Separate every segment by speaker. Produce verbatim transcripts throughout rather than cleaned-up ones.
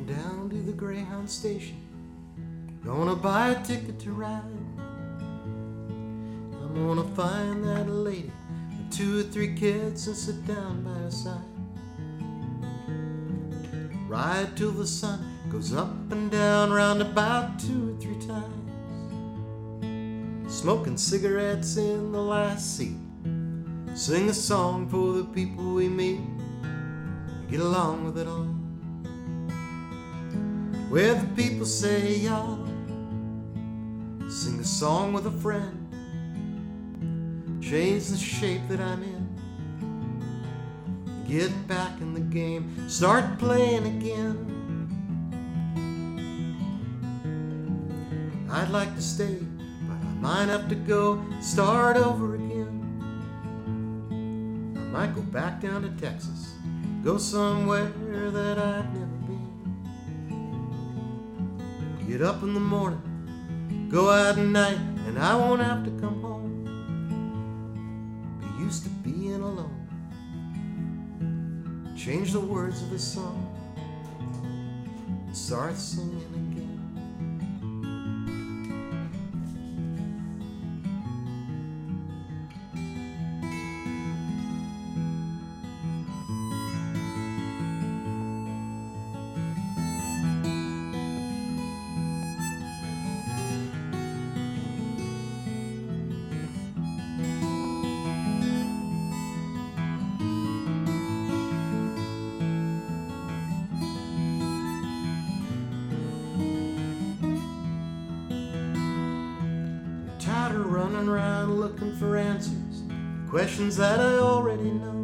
Speaker 1: Going down to the Greyhound station, gonna buy a ticket to ride. I'm gonna find that lady with two or three kids and sit down by her side. Ride till the sun goes up and down round about two or three times. Smoking cigarettes in the last seat, sing a song for the people we meet, get along with it all. Where the people say y'all, sing a song with a friend, change the shape that I'm in, get back in the game, start playing again. I'd like to stay, but I might have to go start over again. I might go back down to Texas, go somewhere that I've never been. Get up in the morning, go out at night, and I won't have to come home. Be used to being alone. Change the words of the song and start singing again. Tired of running around looking for answers, questions that I already know.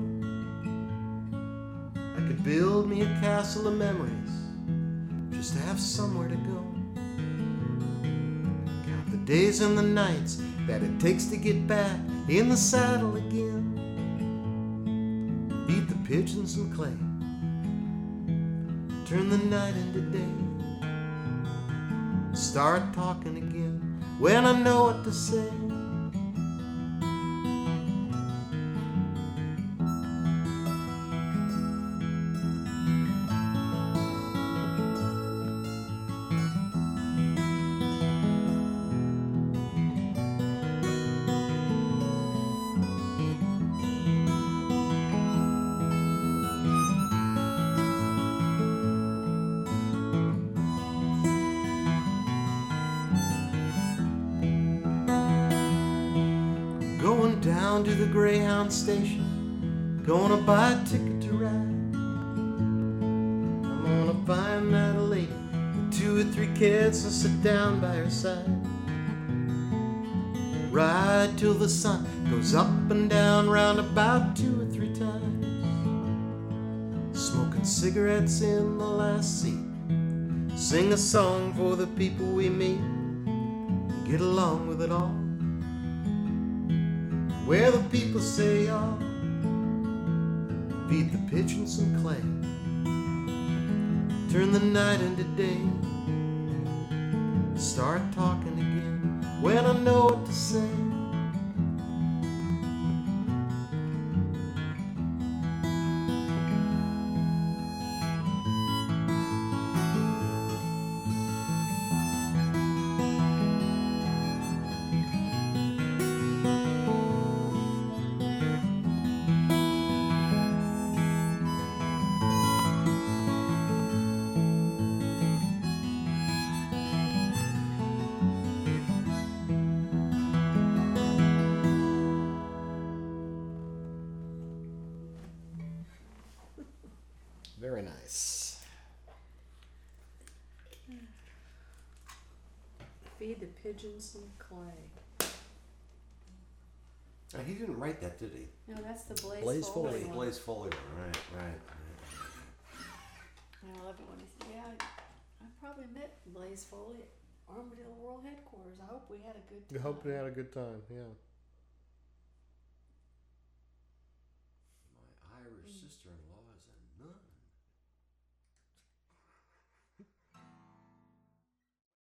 Speaker 1: I could build me a castle of memories just to have somewhere to go. Count the days and the nights that it takes to get back in the saddle again. Beat the pigeons and clay, turn the night into day. Start talking again when I know what to say. Going down to the Greyhound station, gonna buy a ticket to ride. I'm gonna find that lady with two or three kids and sit down by her side. Ride till the sun goes up and down round about two or three times. Smoking cigarettes in the last seat, sing a song for the people we meet, get along with it all. Where the people say y'all, beat the pigeons and clay, turn the night into day, start talking again when I know what to say. Very nice.
Speaker 2: Feed the pigeons some clay.
Speaker 3: Oh, he didn't write that, did he?
Speaker 2: No, that's the Blaze,
Speaker 4: Blaze
Speaker 2: Foley
Speaker 4: Foley.
Speaker 2: one.
Speaker 3: Blaze Foley, right, right.
Speaker 2: I love it when he said, yeah, I, I probably met Blaze Foley at Armadillo World Headquarters. I hope we had a good
Speaker 1: I
Speaker 2: time.
Speaker 1: hope they had a good time, yeah.